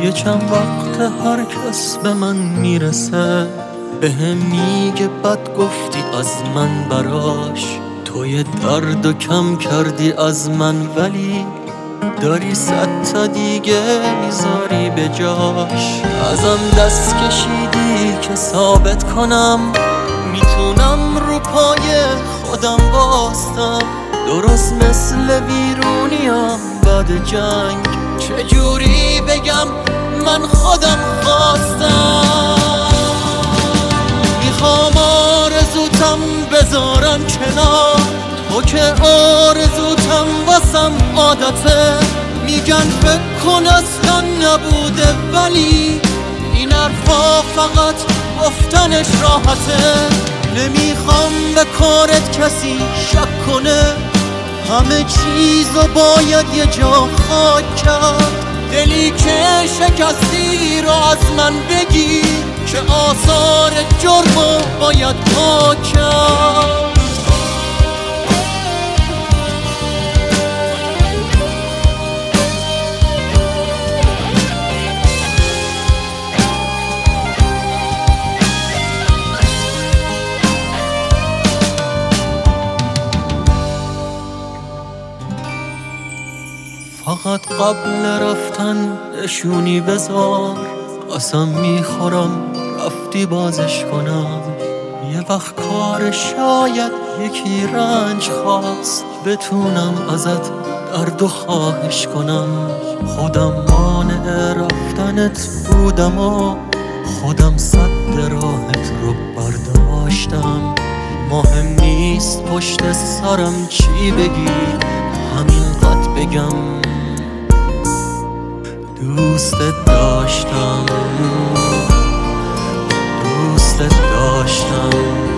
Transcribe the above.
یه چند وقت هر کس به من میرسه بهم میگه بد گفتی از من براش، توی درد و کم کردی از من ولی داری 100 تا دیگه میذاری به جاش. ازم دست کشیدی که ثابت کنم میتونم رو پای خودم باستم، درست مثل ویرونیم بعد جنگ. چجوری بگم من خودم خواستم؟ میخوام آرزوتم بذارم کنار، تو که آرزوتم واسم عادته. میگن فکر کن اصلا نبوده ولی این حرفا فقط گفتنش راحته. نمیخوام به کارت کسی شک کنه، همه چیزو باید یه جا خاک کرد. دلی که شکستی رو از من بگی که آثار جرمو باید پاک کرد. فقط قبل رفتن نشونی بذار، قسم میخورم رفتی بازش کنم. یه وقت کار شاید یکی رنج خواست بتونم ازت درد و خواهش کنم. خودم مانع رفتنت بودم و خودم سد راهت رو برداشتم. مهم نیست پشت سرم چی بگی، همینقدر بگم دوستت داشتم، دوستت داشتم.